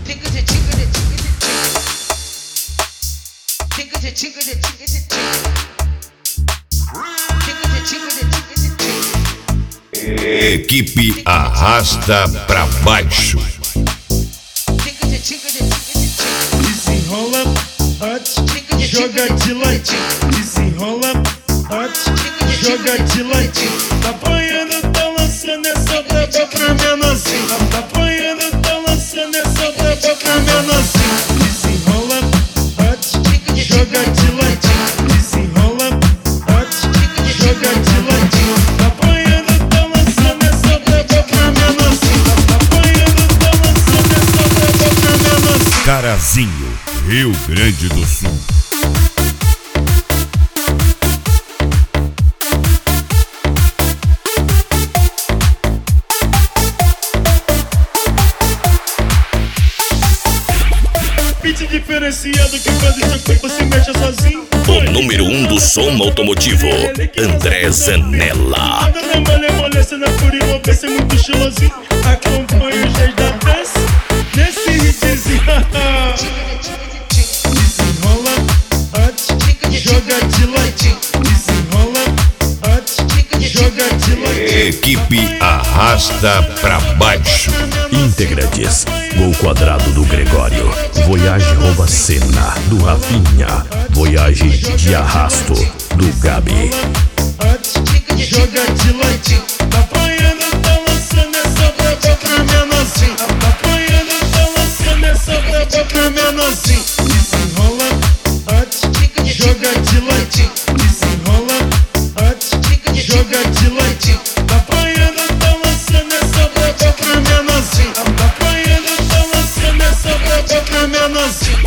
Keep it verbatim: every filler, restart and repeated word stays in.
Equipe Arrasta Pra Baixo. Desenrola, bate, joga de ladinho. Desenrola, bate, joga de ladinho. Tá apanhando, tá lançando essa braba pra menorzinho. Tá apanhando, tá lançando essa braba pra menorzinho. Desenrola, bate, joga de ladinho. Desenrola, bate, joga de ladinho. Tá apanhando, tá lançando essa braba pra menorzinho. Tá apanhando, tá lançando essa braba pra menorzinho. Carazinho, Rio Grande do Sul. Beat diferenciado que faz seu corpo se mexa sozinho. O número um do som automotivo, André Zanella. Agora mole, mole, cê na fúria, vou ver ser muito estilosinho. Acompanha o jeito da dança nesse hitzinho. Desenrola, bate, joga de ladinho. Desenrola, bate, joga de ladinho. Equipe Arrasta Pra Baixo. Integrantes: Gol Quadrado do Gregório, Voyage Rouba Cena do Rafinha, Voyage de Arrasto do Gabi. Bate, joga de ladinho. Tá apanhando, tá lançando essa braba pra menorzinho. Tá apanhando, tá lançando essa braba pra menorzinho. Desenrola, bate, joga de ladinho. Desenrola, bate, joga de ladinho. Tá apanhando, tá lançando essa braba pra menorzinho. Tá apanhando, tá lançando essa braba pra menorzinho.